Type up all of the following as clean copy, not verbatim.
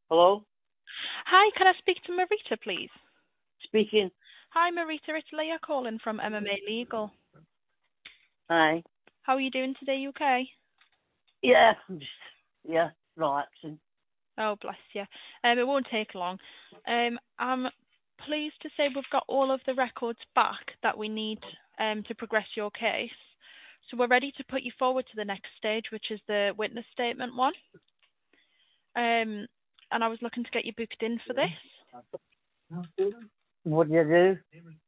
Hello? Hi, can I speak to Marita, please? Speaking. Hi, Marita. It's Leah calling from MMA Legal. Hi. How are you doing today? You okay? Yeah, yeah, relaxing. Oh, bless you. It won't take long. I'm pleased to say we've got all of the records back that we need to progress your case. So we're ready to put you forward to the next stage, which is the witness statement one. And I was looking to get you booked in for this. What do you do?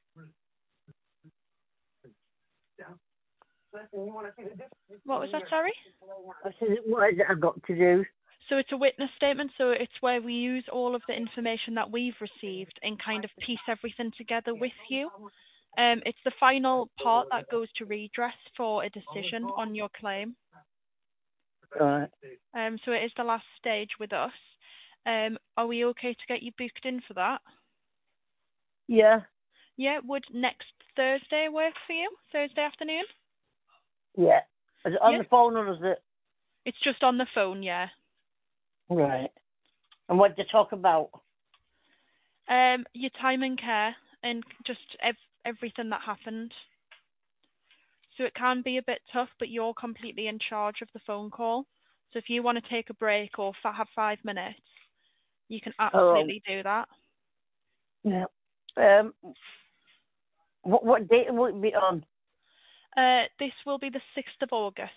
What was that, sorry? I said, what is it I've got to do? So it's a witness statement, so it's where we use all of the information that we've received and kind of piece everything together with you. It's the final part that goes to redress for a decision on your claim. Right. So it is the last stage with us. Are we okay to get you booked in for that? Yeah, Yeah, would next Thursday work for you? Thursday afternoon? yeah. Is it on Yeah. the phone or is it? It's just on the phone, yeah. Right. And what do you talk about? Your time and care and just everything that happened. So it can be a bit tough, but you're completely in charge of the phone call. So if you want to take a break or have 5 minutes, you can Oh, absolutely do that. yeah. Um, what date will it be on? This will be the 6th of August.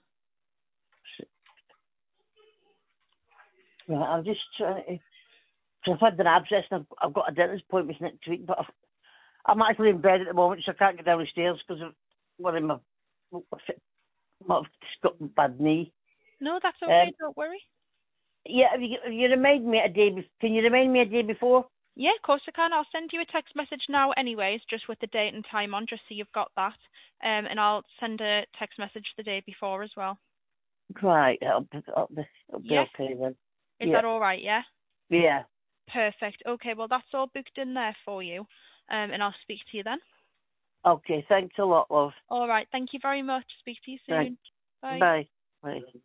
Right, I'm just trying to... Cause I've had an abscess and I've got a dentist appointment next week, but I'm actually in bed at the moment, so I can't get down the stairs because of what in I've just got a bad knee. No, that's okay. Um, Don't worry. yeah, if you remind me a day, can you remind me a day before? Yeah, of course I can. I'll send you a text message now anyways, just with the date and time on, just so you've got that. And I'll send a text message the day before as well. Right, it'll be Yeah? okay then. Is Yeah, that all right, yeah? yeah. Perfect. Okay, well, that's all booked in there for you. And I'll speak to you then. Okay, thanks a lot, love. All right. Thank you very much. Speak to you Thanks. soon. Bye. Bye. Bye.